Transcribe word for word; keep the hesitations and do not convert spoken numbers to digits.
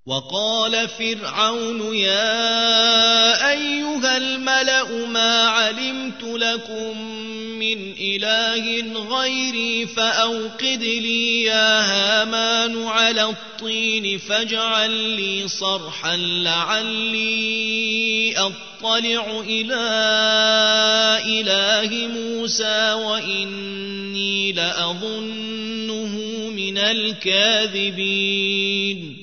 وقال فرعون يا أيها الملأ ما علمت لكم من إله غيري فأوقد لي يا هامان على الطين فاجعل لي صرحا لعلي أطلع إلى إله موسى وإني لأظنه من الكاذبين